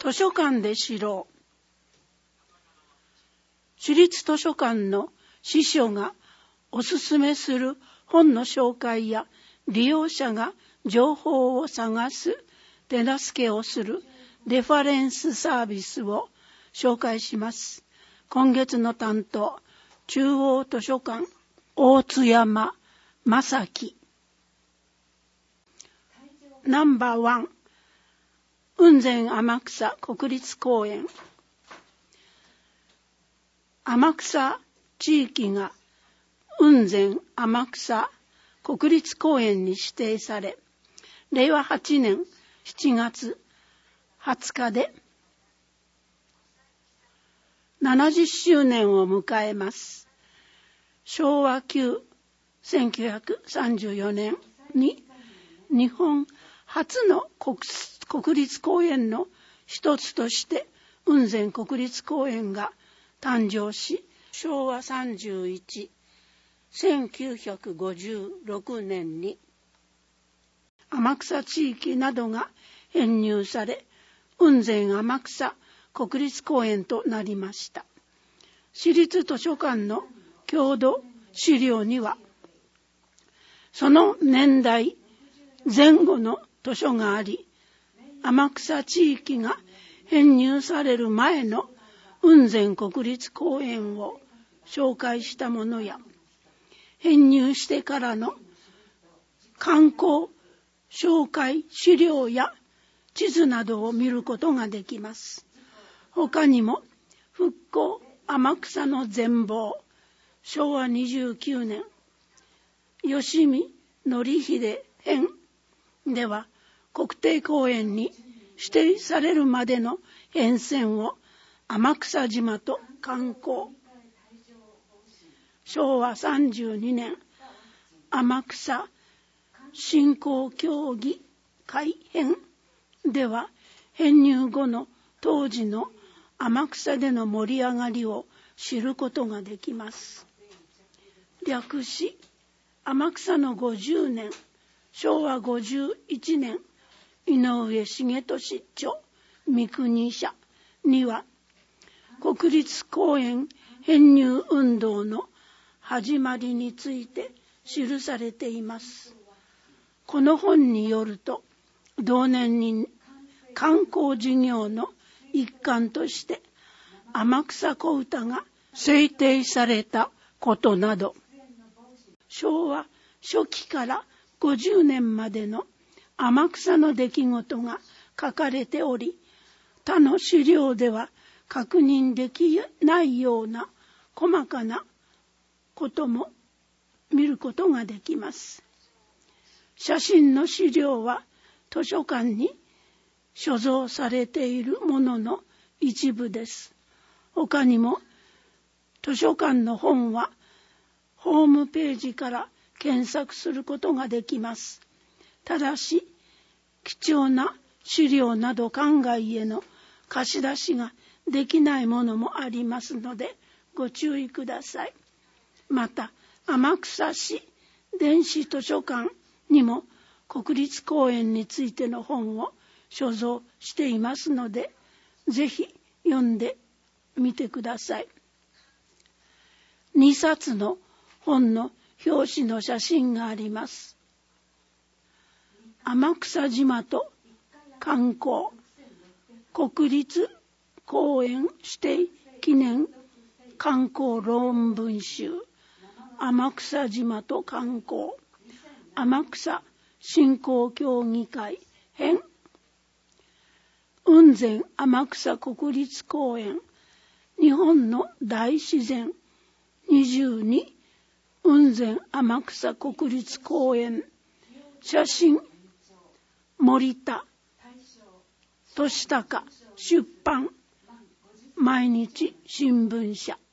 図書館で知ろう。私立図書館の司書がおすすめする本の紹介や利用者が情報を探す手助けをするレファレンスサービスを紹介します。今月の担当、中央図書館大津山正樹。ナンバー1、雲仙天草国立公園。天草地域が雲仙天草国立公園に指定され、令和8年7月20日で70周年を迎えます。昭和1934年に日本初の国立公園の一つとして雲仙国立公園が誕生し、昭和31、1956年に天草地域などが編入され、雲仙天草国立公園となりました。私立図書館の郷土資料には、その年代前後の図書があり、天草地域が編入される前の雲仙国立公園を紹介したものや、編入してからの観光紹介資料や地図などを見ることができます。他にも復興天草の全貌、昭和29年吉見典秀編では、国定公園に指定されるまでの沿線を天草島と観光。昭和32年天草振興協議会編では、編入後の当時の天草での盛り上がりを知ることができます。略し天草の50年、昭和51年井上重俊著三国社には、国立公園編入運動の始まりについて記されています。この本によると、同年に観光事業の一環として天草小唄が制定されたことなど、昭和初期から50年までの天草の出来事が書かれており、他の資料では確認できないような細かなことも見ることができます。写真の資料は図書館に所蔵されているものの一部です。他にも図書館の本はホームページから検索することができます。ただし、貴重な資料など館外への貸し出しができないものもありますのでご注意ください。また、天草市電子図書館にも国立公園についての本を所蔵していますので、ぜひ読んでみてください。2冊の本の表紙の写真があります。天草島と観光国立公園指定記念観光論文集、天草島と観光天草振興協議会編、雲仙天草国立公園日本の大自然22雲仙天草国立公園写真森田俊孝出版毎日新聞社。